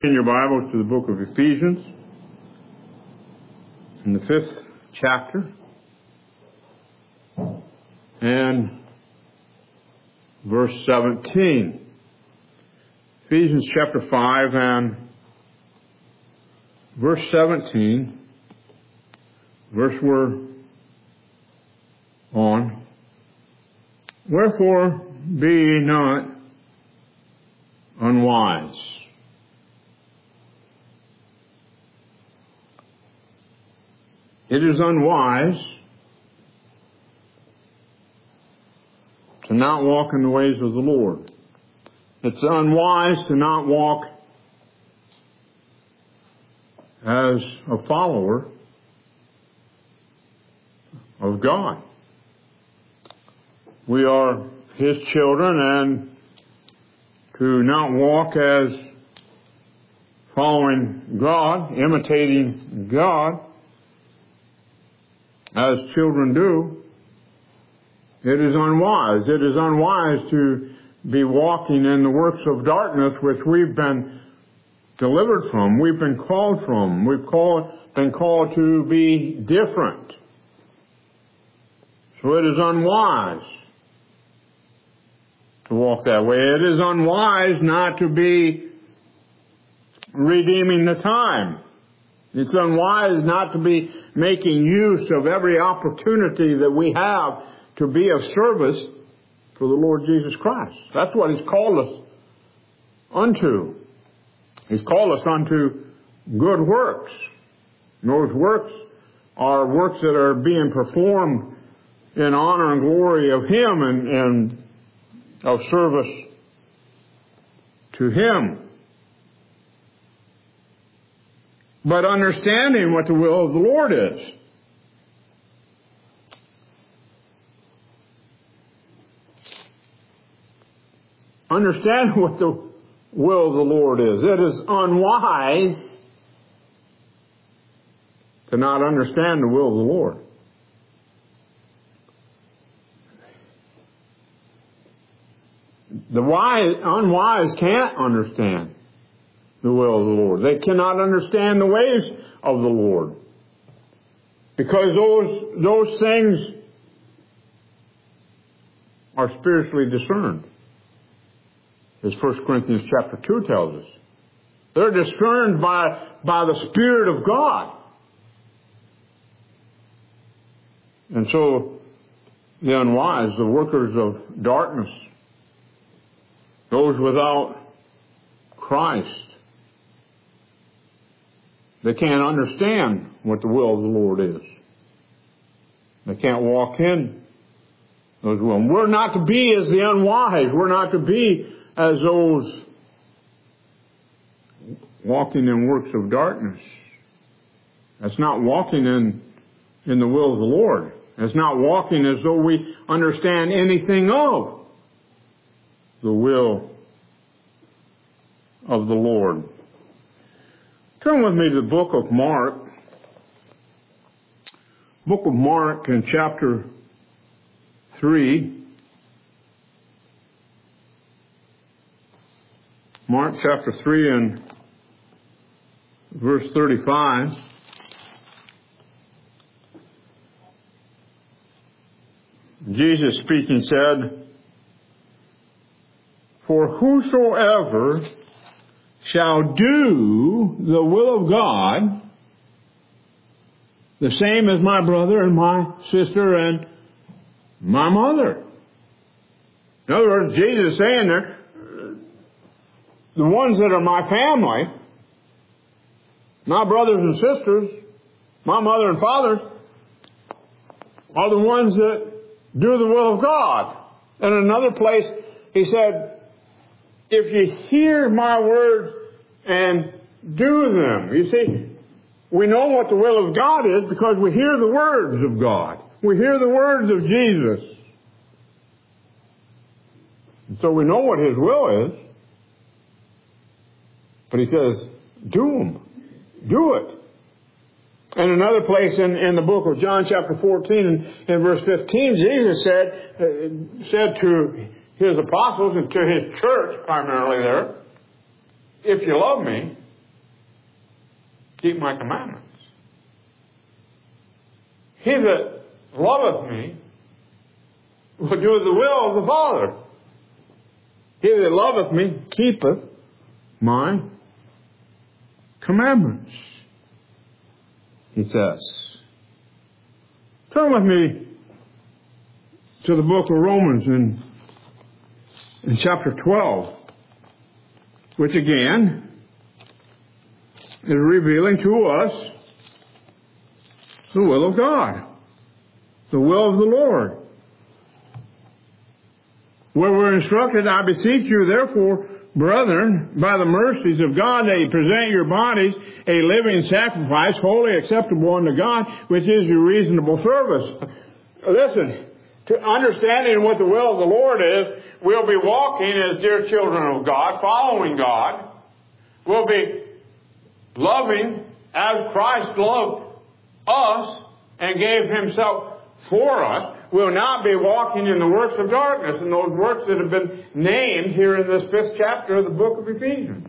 In your Bible to the book of Ephesians, in the 5th chapter, and verse 17. Ephesians chapter 5 and verse 17, verse we're on. Wherefore be ye not unwise, it is unwise to not walk in the ways of the Lord. It's unwise to not walk as a follower of God. We are His children, and to not walk as following God, imitating God, as children do, it is unwise. It is unwise to be walking in the works of darkness which we've been delivered from. We've been called from. We've been called to be different. So it is unwise to walk that way. It is unwise not to be redeeming the time. It's unwise not to be making use of every opportunity that we have to be of service for the Lord Jesus Christ. That's what He's called us unto. He's called us unto good works. And those works are works that are being performed in honor and glory of Him and of service to Him. But understanding what the will of the Lord is. Understand what the will of the Lord is. It is unwise to not understand the will of the Lord. The unwise can't understand the will of the Lord. They cannot understand the ways of the Lord. Because those things are spiritually discerned. As 1 Corinthians chapter 2 tells us. They're discerned by the Spirit of God. And so the unwise, the workers of darkness, those without Christ, they can't understand what the will of the Lord is. They can't walk in those will. We're not to be as the unwise. We're not to be as those walking in works of darkness. That's not walking in the will of the Lord. That's not walking as though we understand anything of the will of the Lord. Turn with me to the book of Mark. Book of Mark in chapter 3. Mark chapter 3 and verse 35. Jesus speaking said, "For whosoever shall do the will of God, the same as my brother and my sister and my mother." In other words, Jesus is saying there, the ones that are my family, my brothers and sisters, my mother and father, are the ones that do the will of God. In another place, He said, if you hear my words and do them. You see, we know what the will of God is because we hear the words of God. We hear the words of Jesus. And so we know what His will is. But He says, do them. Do it. In another place in the book of John chapter 14 and in verse 15, Jesus said to His apostles and to His church primarily there, if you love me, keep my commandments. He that loveth me will do the will of the Father. He that loveth me keepeth my commandments, he says. Turn with me to the book of Romans in chapter 12, which again is revealing to us the will of God, the will of the Lord. Where we're instructed, I beseech you, therefore, brethren, by the mercies of God, that you present your bodies a living sacrifice, wholly acceptable unto God, which is your reasonable service. Listen, to understanding what the will of the Lord is, we'll be walking as dear children of God, following God. We'll be loving as Christ loved us and gave Himself for us. We'll not be walking in the works of darkness, and those works that have been named here in this 5th chapter of the book of Ephesians.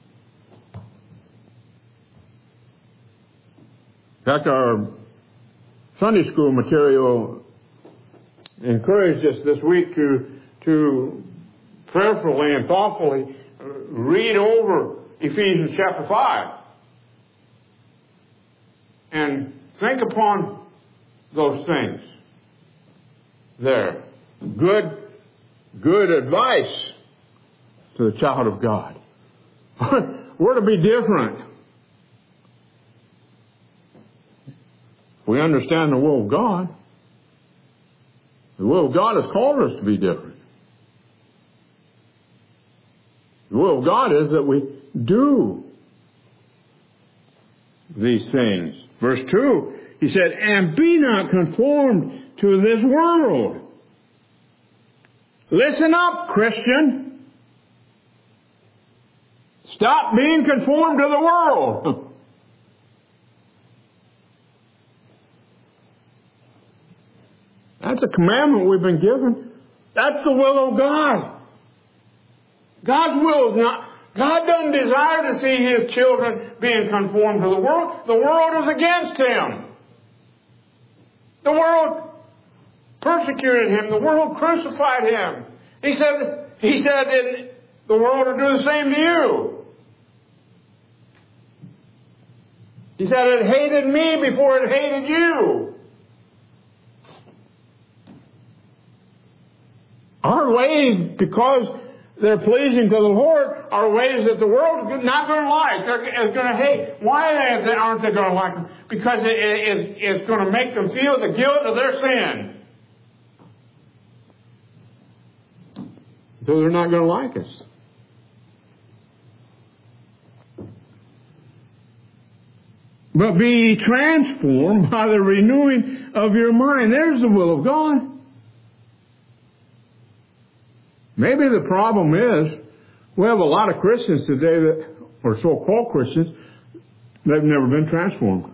In fact, our Sunday school material encouraged us this week to prayerfully and thoughtfully read over Ephesians chapter 5 and think upon those things there. Good advice to the child of God. We're to be different. We understand the will of God. The will of God has called us to be different. The will of God is that we do these things. Verse 2, he said, and be not conformed to this world. Listen up, Christian. Stop being conformed to the world. That's a commandment we've been given. That's the will of God. God's will is not... God doesn't desire to see His children being conformed to the world. The world is against Him. The world persecuted Him. The world crucified Him. He said the world will do the same to you. He said it hated me before it hated you. Our ways, because they're pleasing to the Lord, are ways that the world is not going to like. They're going to hate. Why aren't they going to like them? Because it's going to make them feel the guilt of their sin. So they're not going to like us. But be ye transformed by the renewing of your mind. There's the will of God. Maybe the problem is we have a lot of Christians today that, or so-called Christians, they've never been transformed.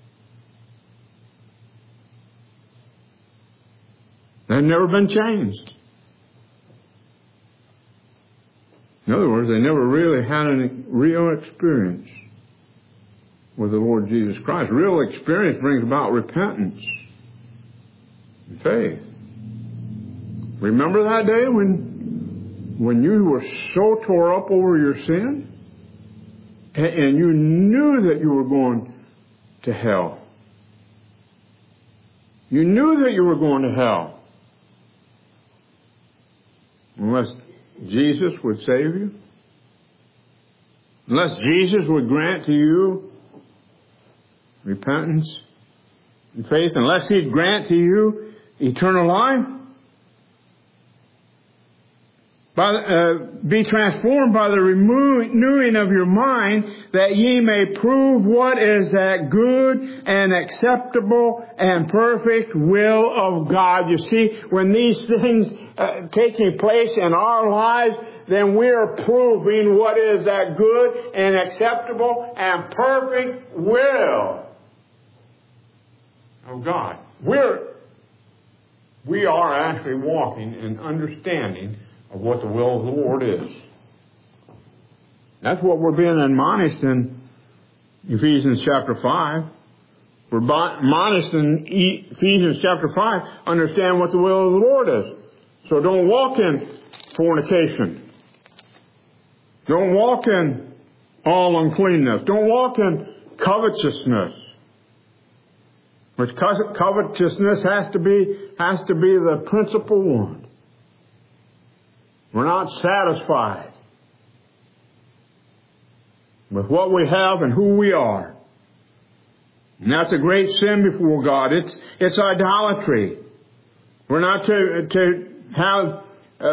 They've never been changed. In other words, they never really had any real experience with the Lord Jesus Christ. Real experience brings about repentance and faith. Remember that day when you were so tore up over your sin and you knew that you were going to hell. You knew that you were going to hell. Unless Jesus would save you. Unless Jesus would grant to you repentance and faith. Unless He'd grant to you eternal life. Be transformed by the renewing of your mind, that ye may prove what is that good and acceptable and perfect will of God. You see, when these things taking place in our lives, then we are proving what is that good and acceptable and perfect will of God. We are actually walking and understanding of what the will of the Lord is. That's what we're being admonished in Ephesians chapter 5. We're admonished in Ephesians chapter 5, understand what the will of the Lord is. So don't walk in fornication. Don't walk in all uncleanness. Don't walk in covetousness. Which covetousness has to be the principal one. We're not satisfied with what we have and who we are. And that's a great sin before God. It's idolatry. We're not to have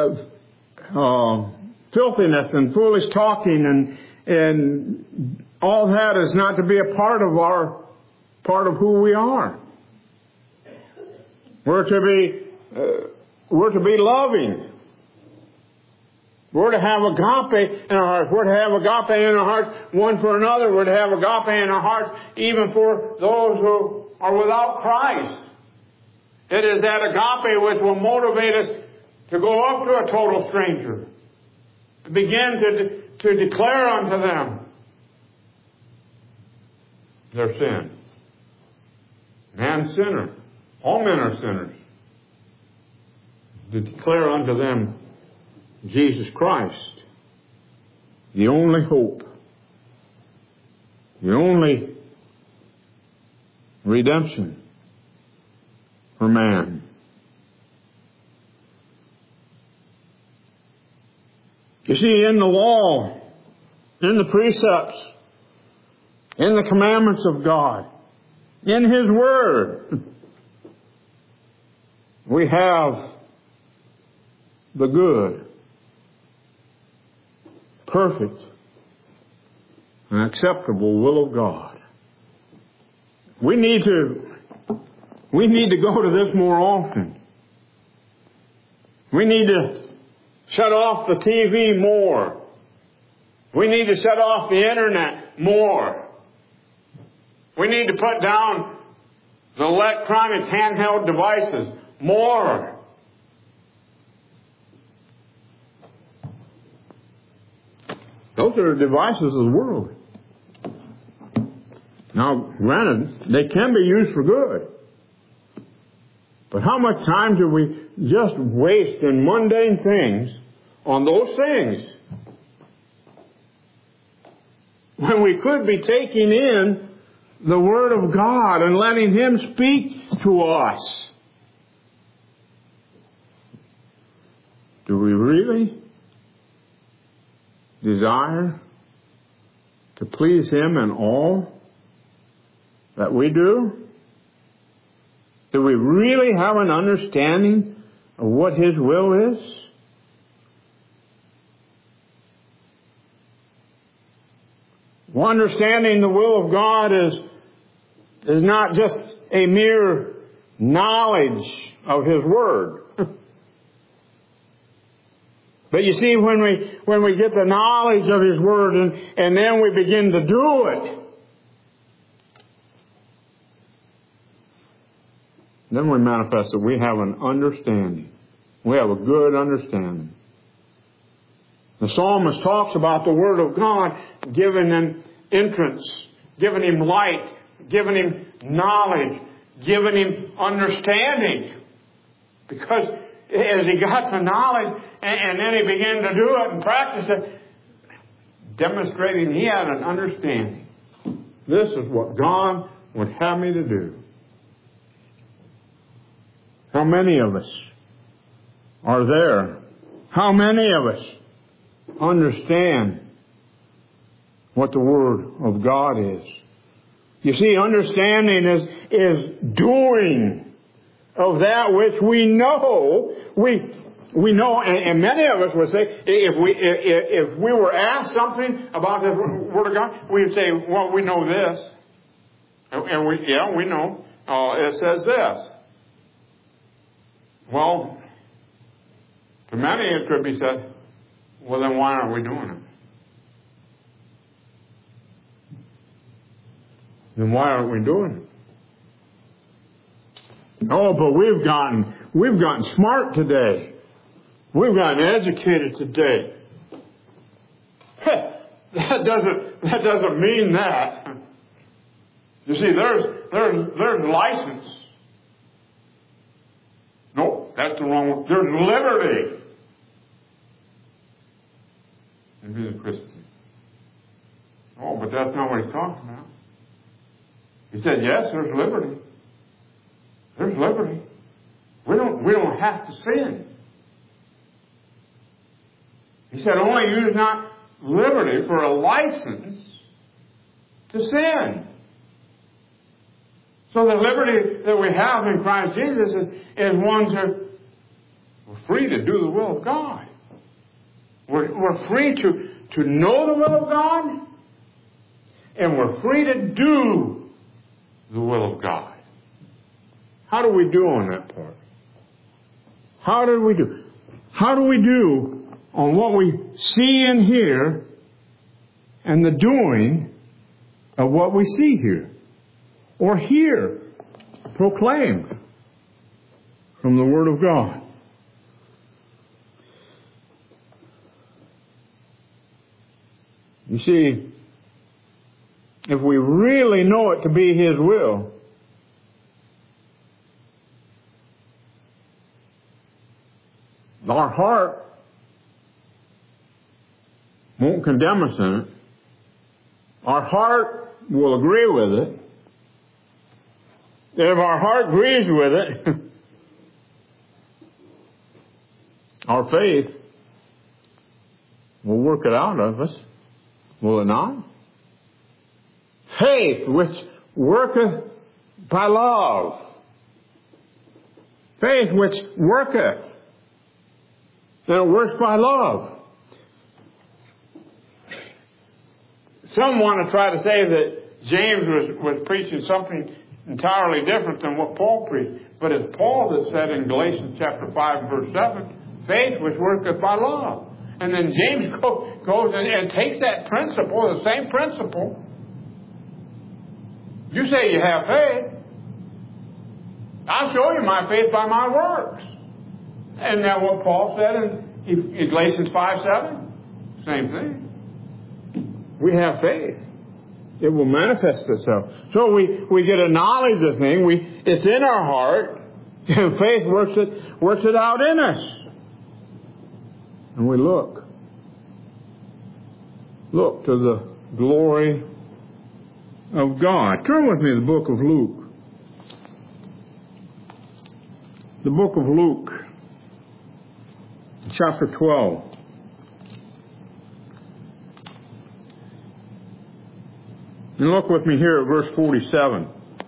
filthiness and foolish talking and all that is not to be a part of who we are. We're to be loving. We're to have agape in our hearts. We're to have agape in our hearts one for another. We're to have agape in our hearts even for those who are without Christ. It is that agape which will motivate us to go up to a total stranger, to begin to declare unto them their sin. Man's sinner. All men are sinners. To declare unto them Jesus Christ, the only hope, the only redemption for man. You see, in the law, in the precepts, in the commandments of God, in His Word, we have the good, perfect, and acceptable will of God. We need to go to this more often. We need to shut off the TV more. We need to shut off the internet more. We need to put down the electronic handheld devices more. Those are the devices of the world. Now, granted, they can be used for good. But how much time do we just waste in mundane things on those things, when we could be taking in the Word of God and letting Him speak to us? Do we really desire to please Him in all that we do? Do we really have an understanding of what His will is? Well, understanding the will of God is not just a mere knowledge of His Word. But you see, when we get the knowledge of His Word and then we begin to do it, then we manifest that we have an understanding. We have a good understanding. The psalmist talks about the Word of God giving him entrance, giving him light, giving him knowledge, giving him understanding. Because as he got the knowledge and then he began to do it and practice it, demonstrating he had an understanding. This is what God would have me to do. How many of us are there? How many of us understand what the Word of God is? You see, understanding is doing of that which we know. We know, and many of us would say, if we were asked something about the Word of God, we would say, well, we know this. And we know. It says this. Well, to many it could be said, well, then why aren't we doing it? Then why aren't we doing it? Oh, but we've gotten smart today. We've gotten educated today. That doesn't mean that. You see, there's license. No, that's the wrong one. There's liberty in being a Christian. Oh, but that's not what he's talking about. He said, yes, there's liberty. There's liberty. We don't have to sin. He said, only use not liberty for a license to sin. So the liberty that we have in Christ Jesus is one to, we're free to do the will of God. We're free to know the will of God, and we're free to do the will of God. How do we do on that part? How do we do? How do we do on what we see and hear and the doing of what we see here or hear proclaimed from the Word of God? You see, if we really know it to be His will, our heart won't condemn us in it. Our heart will agree with it. If our heart agrees with it, our faith will work it out of us. Will it not? Faith which worketh by love. Faith which worketh. And it works by love. Some want to try to say that James was preaching something entirely different than what Paul preached. But it's Paul that said in Galatians chapter 5 verse 7, faith which worketh by love. And then James goes and takes that principle, the same principle. You say you have faith. I'll show you my faith by my works. Isn't that what Paul said in Galatians 5:7? Same thing. We have faith. It will manifest itself. So we get a knowledge of thing. It's in our heart, and faith works it out in us. And we look to the glory of God. Turn with me to the book of Luke. The book of Luke, chapter 12. And look with me here at verse 47.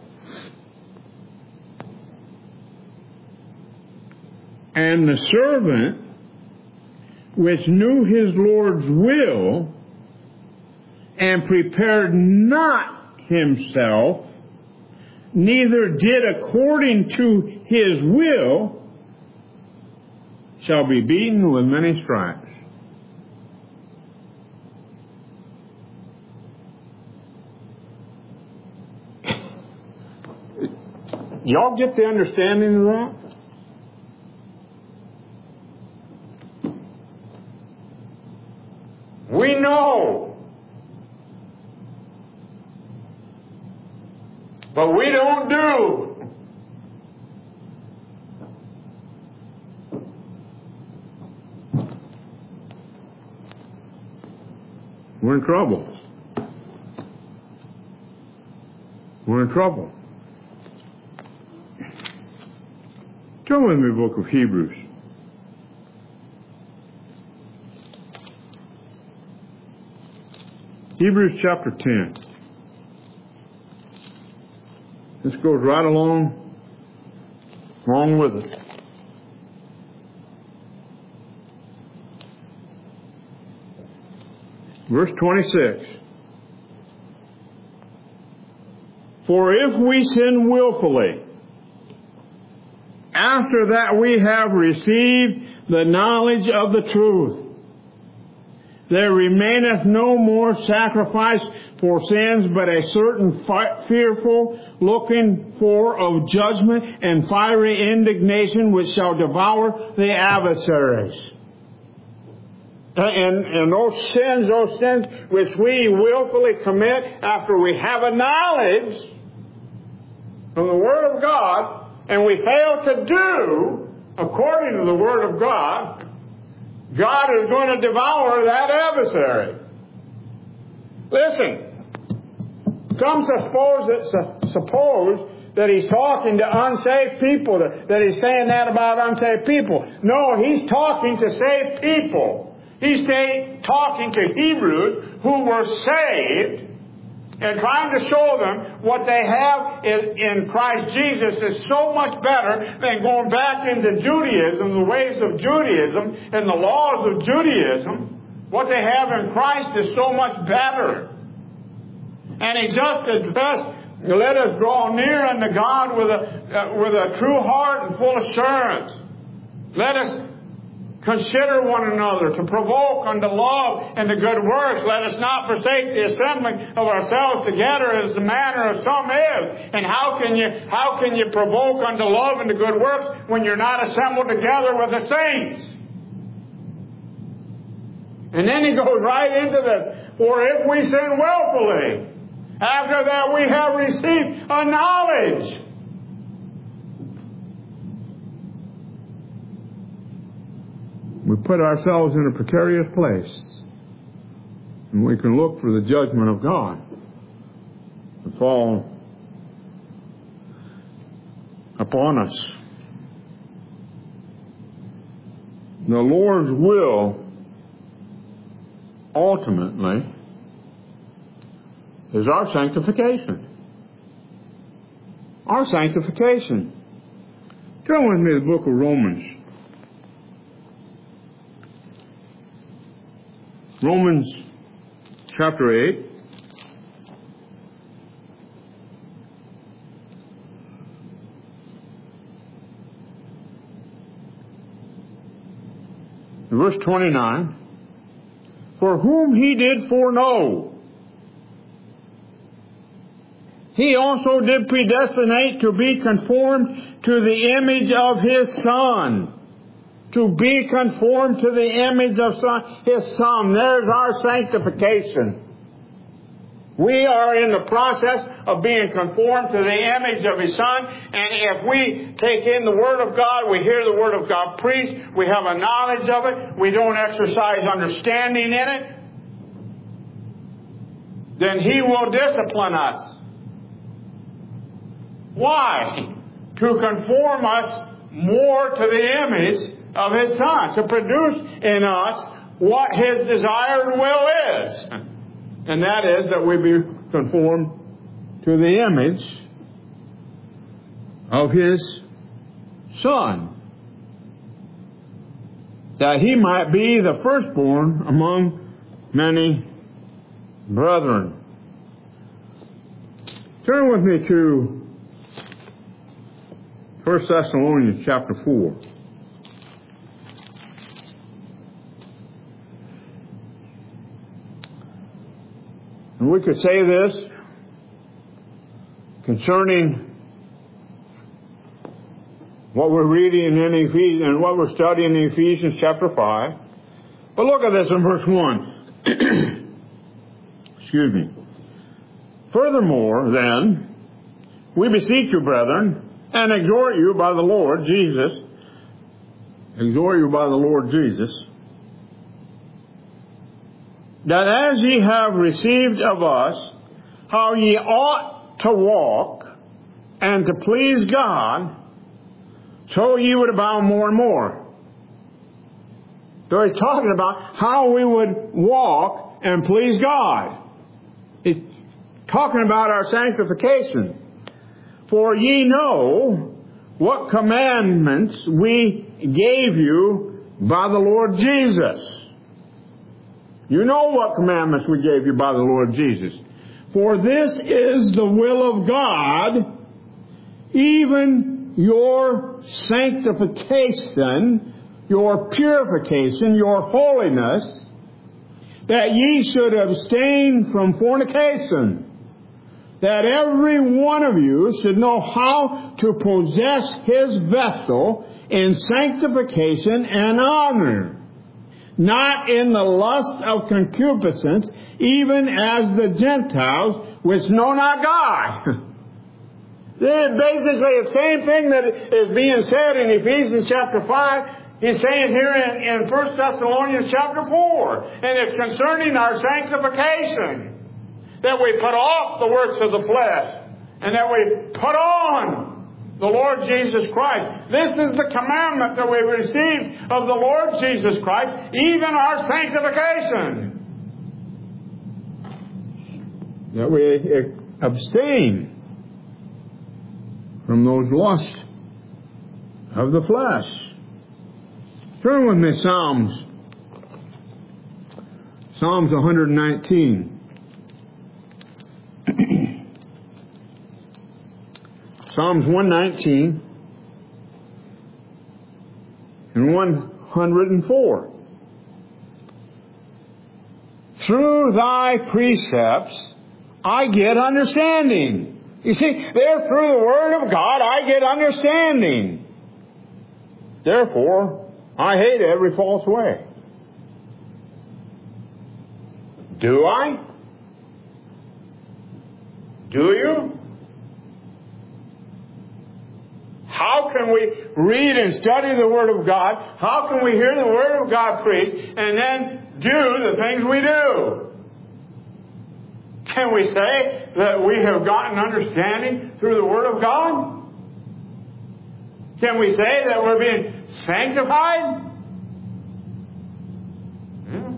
And the servant which knew his Lord's will and prepared not himself, neither did according to his will, shall be beaten with many stripes. Y'all get the understanding of that? We know, but we don't do. We're in trouble. We're in trouble. Turn with me to the book of Hebrews. Hebrews chapter 10. This goes right along with it. Verse 26. For if we sin willfully, after that we have received the knowledge of the truth, there remaineth no more sacrifice for sins, but a certain fearful looking for of judgment and fiery indignation which shall devour the adversaries. And those sins which we willfully commit after we have a knowledge from the Word of God, and we fail to do according to the Word of God, God is going to devour that adversary. Listen, some suppose that He's talking to unsaved people, that He's saying that about unsaved people. No, He's talking to saved people. He's talking to Hebrews who were saved and trying to show them what they have in Christ Jesus is so much better than going back into Judaism, the ways of Judaism and the laws of Judaism. What they have in Christ is so much better. And He just addressed, let us draw near unto God with a true heart and full assurance. Let us consider one another to provoke unto love and to good works. Let us not forsake the assembling of ourselves together as the manner of some is. And how can you provoke unto love and to good works when you're not assembled together with the saints? And then he goes right into this. For if we sin willfully, after that we have received a knowledge. We put ourselves in a precarious place, and we can look for the judgment of God to fall upon us. The Lord's will ultimately is our sanctification. Our sanctification. Turn with me to the book of Romans. Romans chapter 8. Verse 29. For whom He did foreknow, He also did predestinate to be conformed to the image of His Son. To be conformed to the image of His Son. There's our sanctification. We are in the process of being conformed to the image of His Son. And if we take in the Word of God, we hear the Word of God preached, we have a knowledge of it, we don't exercise understanding in it, then He will discipline us. Why? To conform us more to the image of His Son, to produce in us what His desired will is. And that is that we be conformed to the image of His Son, that He might be the firstborn among many brethren. Turn with me to 1 Thessalonians chapter 4. And we could say this concerning what we're reading in Ephesians and what we're studying in Ephesians chapter 5. But look at this in verse 1. Excuse me. Furthermore, then, we beseech you, brethren, and exhort you by the Lord Jesus, that as ye have received of us how ye ought to walk and to please God, so ye would abound more and more. So he's talking about how we would walk and please God. He's talking about our sanctification. For ye know what commandments we gave you by the Lord Jesus. You know what commandments we gave you by the Lord Jesus. For this is the will of God, even your sanctification, your purification, your holiness, that ye should abstain from fornication, that every one of you should know how to possess his vessel in sanctification and honor, not in the lust of concupiscence, even as the Gentiles which know not God. Basically, the same thing that is being said in Ephesians chapter 5, he's saying here in 1 Thessalonians chapter 4. And it's concerning our sanctification. That we put off the works of the flesh. And that we put on the Lord Jesus Christ. This is the commandment that we received of the Lord Jesus Christ, even our sanctification. That we abstain from those lusts of the flesh. Turn with me, Psalms 119. Psalms 119 and 104. Through thy precepts I get understanding. You see, there through the Word of God I get understanding. Therefore, I hate every false way. Do I? Do you? How can we read and study the Word of God? How can we hear the Word of God preached and then do the things we do? Can we say that we have gotten understanding through the Word of God? Can we say that we're being sanctified? Yeah.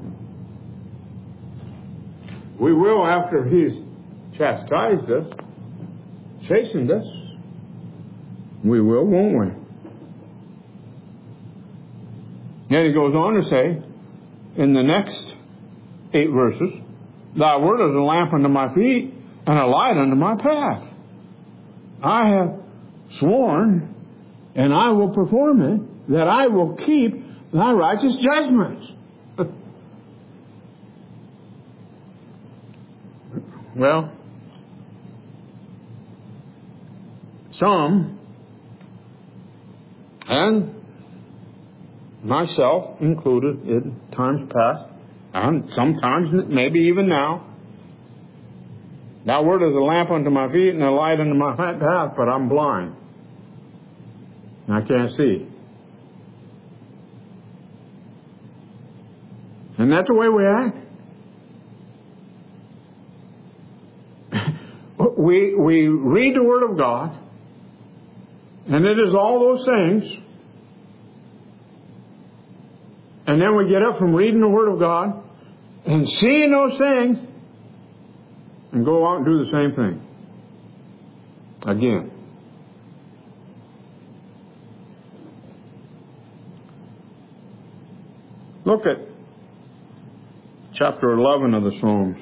We will after He's chastised us, chastened us. We will, won't we? Then he goes on to say, in the next 8 verses, thy word is a lamp unto my feet and a light unto my path. I have sworn, and I will perform it, that I will keep thy righteous judgments. Well, some, and myself included in times past, and sometimes maybe even now, thy word is a lamp unto my feet and a light unto my path, but I'm blind. And I can't see. And that's the way we act. We read the Word of God, and it is all those things, and then we get up from reading the Word of God and seeing those things and go out and do the same thing again. Look at chapter 11 of the Psalms.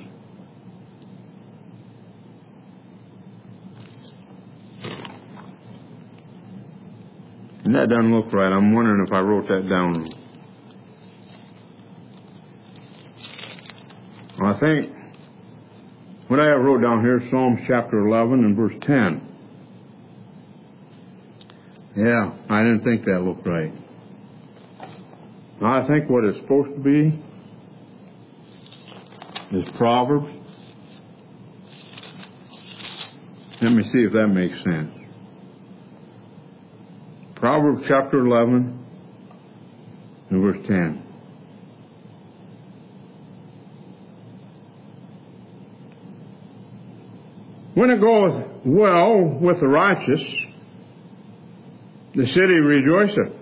And that doesn't look right. I'm wondering if I wrote that down. Well, I think what I have wrote down here is Psalms chapter 11 and verse 10. Yeah, I didn't think that looked right. I think what it's supposed to be is Proverbs. Let me see if that makes sense. Proverbs chapter 11 and verse 10. When it goeth well with the righteous, the city rejoiceth.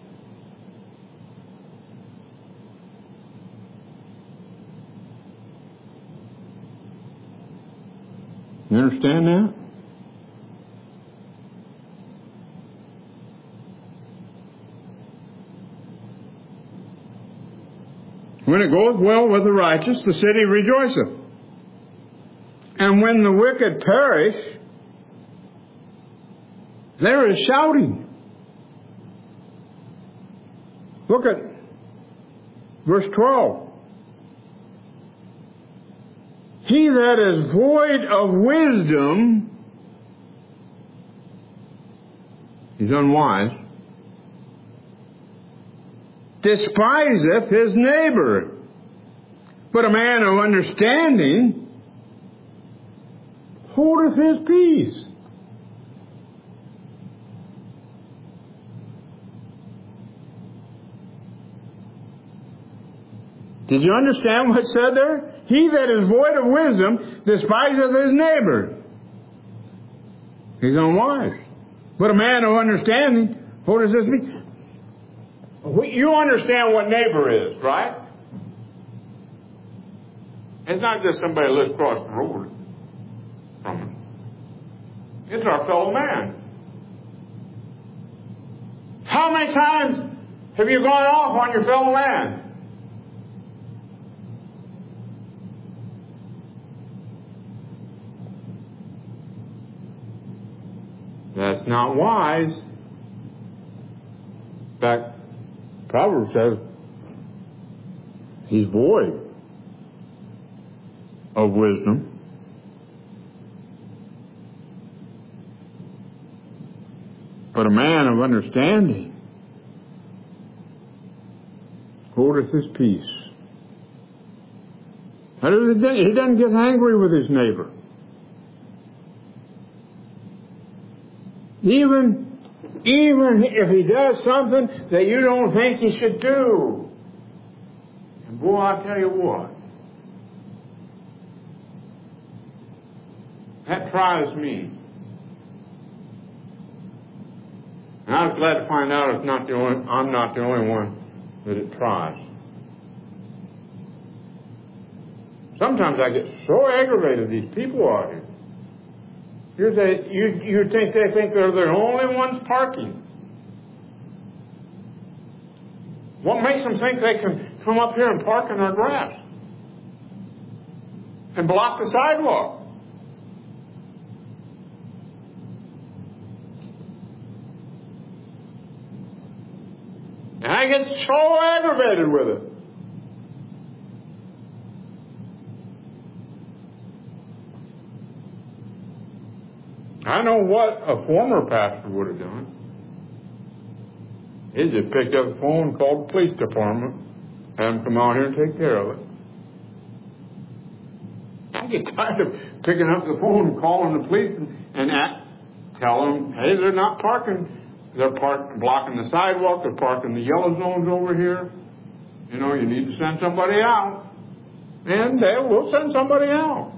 You understand that? When it goeth well with the righteous, the city rejoiceth. And when the wicked perish, there is shouting. Look at verse 12. He that is void of wisdom, he's unwise, despiseth his neighbor. But a man of understanding holdeth his peace. Did you understand what's said there? He that is void of wisdom despiseth his neighbor. He's unwise. But a man of understanding, what does this mean? You understand what neighbor is, right? It's not just somebody who lives across the road from us. It's our fellow man. How many times have you gone off on your fellow man? That's not wise. In fact, Proverbs says he's void of wisdom. But a man of understanding holdeth his peace. He doesn't get angry with his neighbor. Even if he does something that you don't think he should do. And boy, I tell you what, that tries me. And I was glad to find out I'm not the only one that it tries. Sometimes I get so aggravated, these people out here. You think they think they're the only ones parking. What makes them think they can come up here and park in our grass and block the sidewalk? And I get so aggravated with it. I know what a former pastor would have done. He just picked up the phone and called the police department, had them come out here and take care of it. I get tired of picking up the phone and calling the police and tell them, hey, they're not parking. They're blocking the sidewalk. They're parking the yellow zones over here. You know, you need to send somebody out. And we'll send somebody out.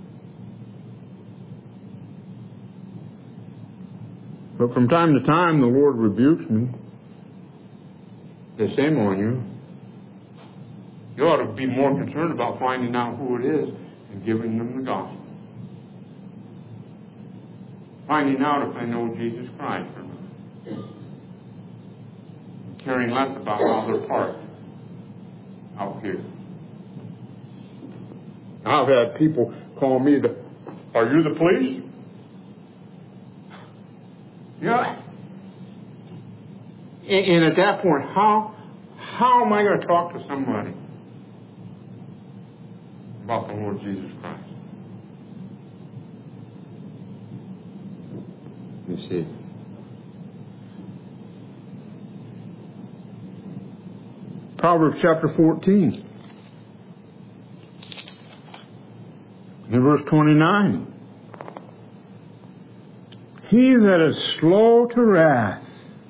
But from time to time, the Lord rebukes me. Says, shame on you. You ought to be more concerned about finding out who it is and giving them the gospel. Finding out if they know Jesus Christ or not. Caring less about how they're parked out here. I've had people call me, are you the police? Yeah. And at that point, how am I going to talk to somebody about the Lord Jesus Christ? You see. Proverbs chapter 14. In verse 29. He that is slow to wrath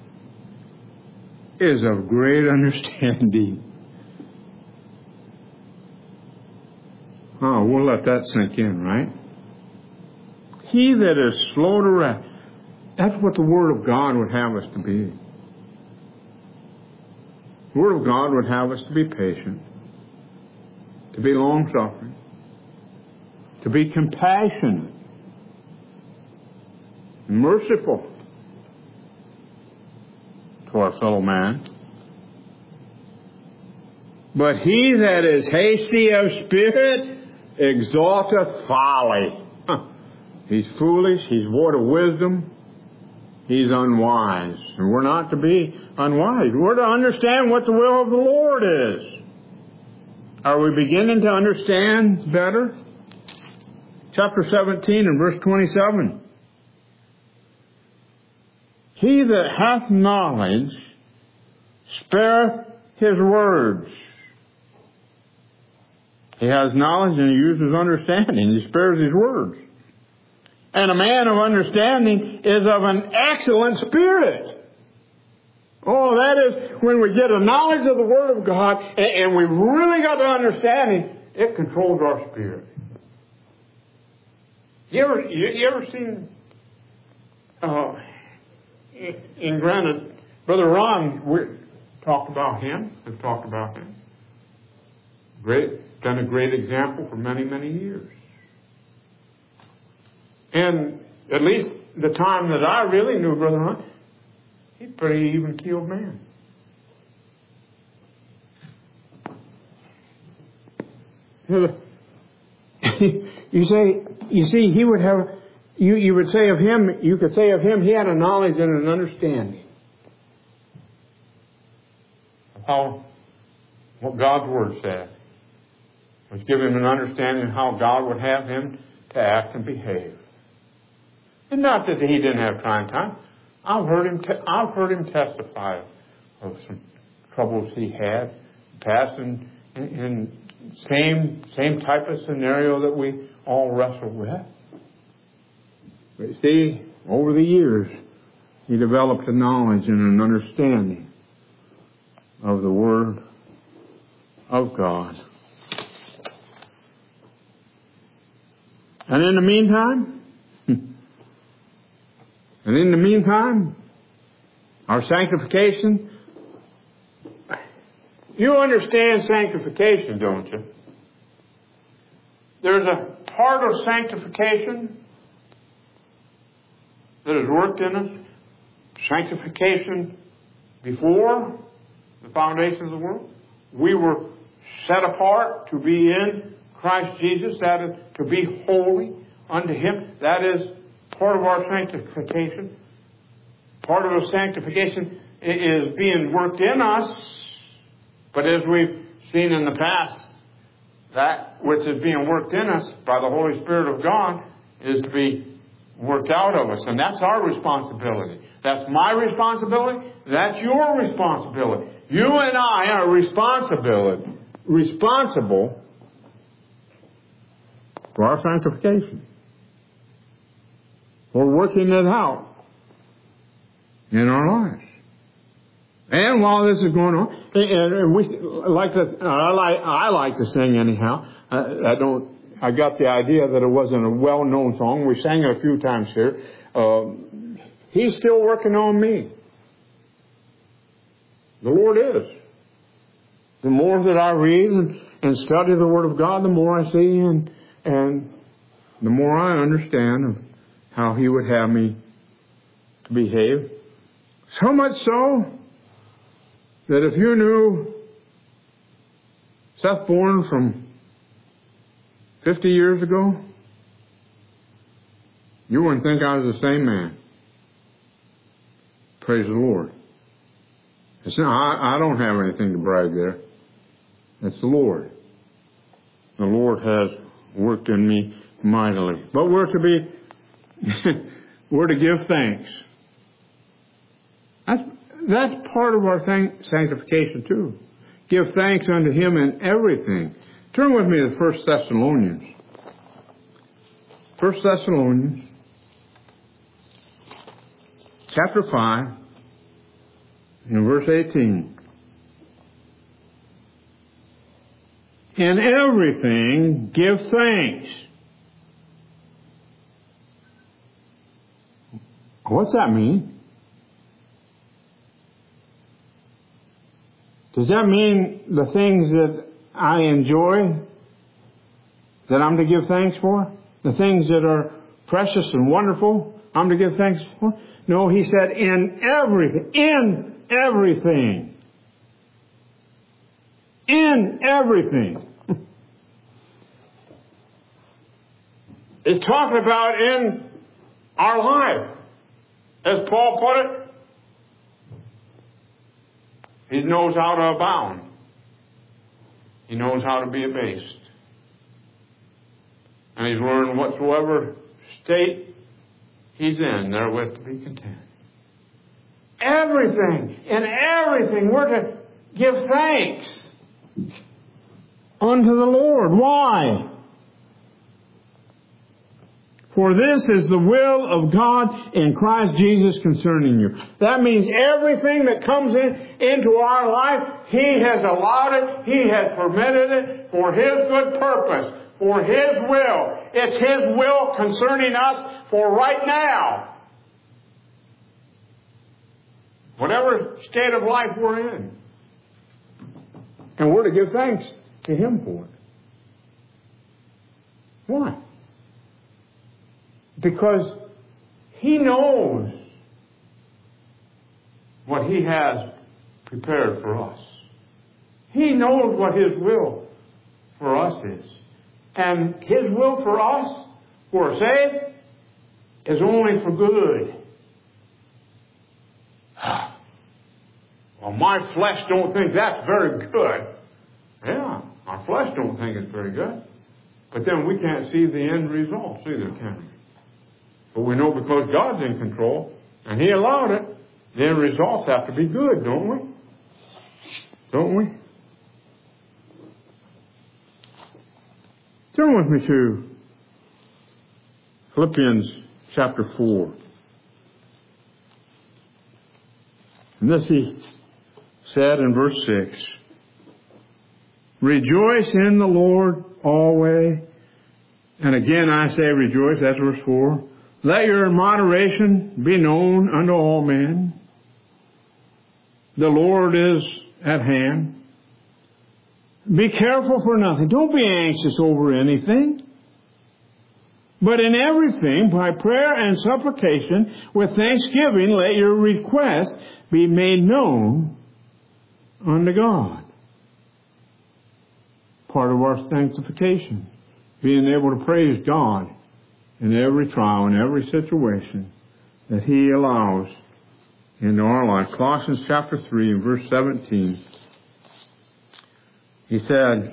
is of great understanding. Oh, we'll let that sink in, right? He that is slow to wrath. That's what the Word of God would have us to be. The Word of God would have us to be patient, to be long-suffering, to be compassionate, merciful to our fellow man. But he that is hasty of spirit exalteth folly. He's foolish, he's void of wisdom, he's unwise. And we're not to be unwise. We're to understand what the will of the Lord is. Are we beginning to understand better? Chapter 17 and verse 27. He that hath knowledge spareth his words. He has knowledge and he uses understanding. He spares his words. And a man of understanding is of an excellent spirit. Oh, that is when we get a knowledge of the Word of God and we've really got the understanding, it controls our spirit. You ever seen, and granted, Brother Ron, we've talked about him. Been a great example for many, many years. And at least the time that I really knew Brother Ron, he's a pretty even-keeled man. You see, he would have, you would say of him, you could say of him, he had a knowledge and an understanding of how, what God's Word said. It was giving him an understanding of how God would have him to act and behave. And not that he didn't have time. I've heard him testify of some troubles he had past in same type of scenario that we all wrestle with. But you see, over the years, he developed a knowledge and an understanding of the Word of God. And in the meantime, our sanctification, you understand sanctification, don't you? There's a part of sanctification that is worked in us. Sanctification before the foundation of the world. We were set apart to be in Christ Jesus. That is to be holy unto Him. That is part of our sanctification. Part of our sanctification is being worked in us. But as we've seen in the past, that which is being worked in us by the Holy Spirit of God is to be worked out of us. And that's our responsibility. That's my responsibility. That's your responsibility. You and I are responsible for our sanctification. For working it out in our lives. And while this is going on, and we like to, I like to sing anyhow. I got the idea that it wasn't a well-known song. We sang it a few times here. He's still working on me. The Lord is. The more that I read and study the Word of God, the more I see and the more I understand of how He would have me to behave. So much so that if you knew Seth Bourne from 50 years ago, you wouldn't think I was the same man. Praise the Lord. It's not, I don't have anything to brag there. It's the Lord. The Lord has worked in me mightily. But we're to give thanks. That's part of our sanctification too. Give thanks unto Him in everything. Turn with me to 1 Thessalonians. 1 Thessalonians, chapter 5, and verse 18. In everything give thanks. What's that mean? Does that mean the things that I enjoy, that I'm to give thanks for? The things that are precious and wonderful, I'm to give thanks for? No, he said in everything. In everything. In everything. It's talking about in our life. As Paul put it, he knows how to abound. He knows how to be abased. And he's learned whatsoever state he's in, therewith to be content. Everything, in everything, we're to give thanks unto the Lord. Why? For this is the will of God in Christ Jesus concerning you. That means everything that comes into our life, He has allowed it, He has permitted it for His good purpose, for His will. It's His will concerning us for right now. Whatever state of life we're in. And we're to give thanks to Him for it. Why? Because He knows what He has prepared for us. He knows what His will for us is. And His will for us, who are saved, is only for good. Well, my flesh don't think that's very good. Yeah, our flesh don't think it's very good. But then we can't see the end results either, can we? But we know because God's in control, and He allowed it, the end results have to be good, don't we? Don't we? Turn with me to Philippians chapter 4. And this He said in verse 6, Rejoice in the Lord always. And again I say rejoice, that's verse 4. Let your moderation be known unto all men. The Lord is at hand. Be careful for nothing. Don't be anxious over anything. But in everything, by prayer and supplication, with thanksgiving, let your requests be made known unto God. Part of our sanctification, being able to praise God in every trial, in every situation that He allows into our life. Colossians chapter 3 and verse 17, He said,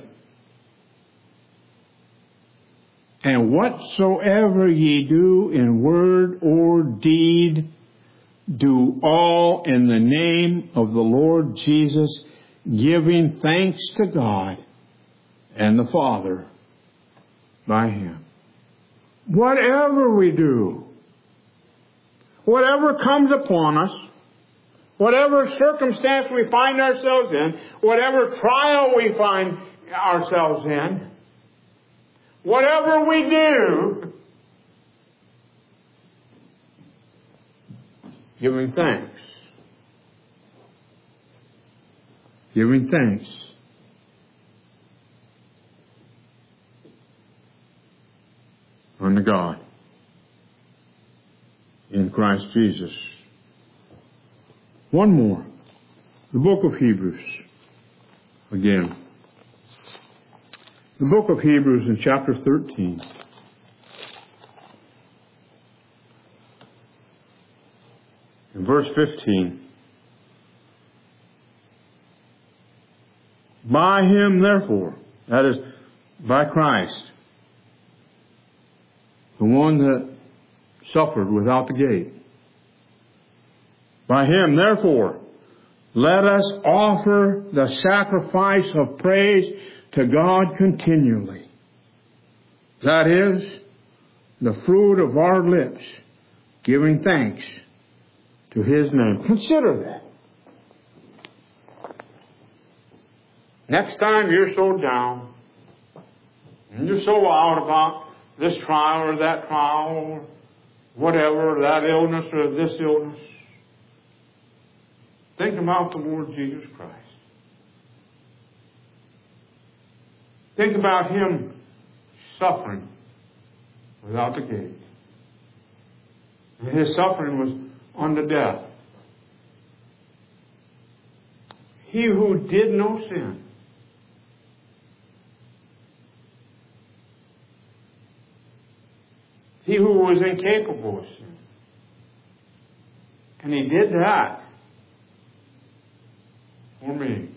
And whatsoever ye do in word or deed, do all in the name of the Lord Jesus, giving thanks to God and the Father by Him. Whatever we do, whatever comes upon us, whatever circumstance we find ourselves in, whatever trial we find ourselves in, whatever we do, giving thanks. Giving thanks. Unto God in Christ Jesus. One more. The book of Hebrews. Again. The book of Hebrews in chapter 13. In verse 15. By Him, therefore, that is, by Christ, the one that suffered without the gate. By Him, therefore, let us offer the sacrifice of praise to God continually. That is, the fruit of our lips, giving thanks to His name. Consider that. Next time you're so down, and you're so out about this trial or that trial, or whatever, that illness or this illness, think about the Lord Jesus Christ. Think about Him suffering without the gate. And His suffering was unto death. He who did no sin, He who was incapable of sin. And He did that for me.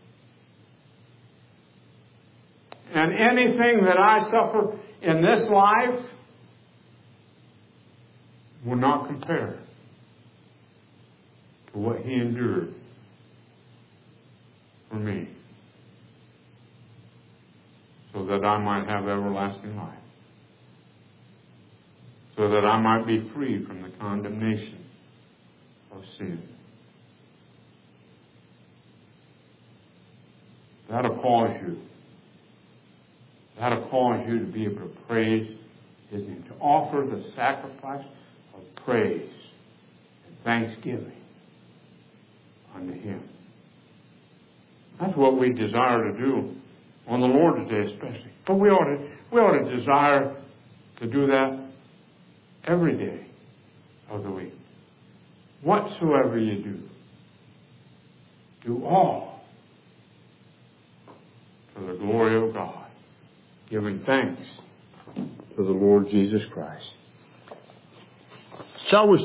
And anything that I suffer in this life will not compare to what He endured for me, so that I might have everlasting life. so that I might be free from the condemnation of sin. That'll cause you. That'll cause you to be able to praise His name, to offer the sacrifice of praise and thanksgiving unto Him. That's what we desire to do on the Lord's Day especially. But we ought to desire to do that every day of the week. Whatsoever you do all for the glory of God, giving thanks to the Lord Jesus Christ. Shall we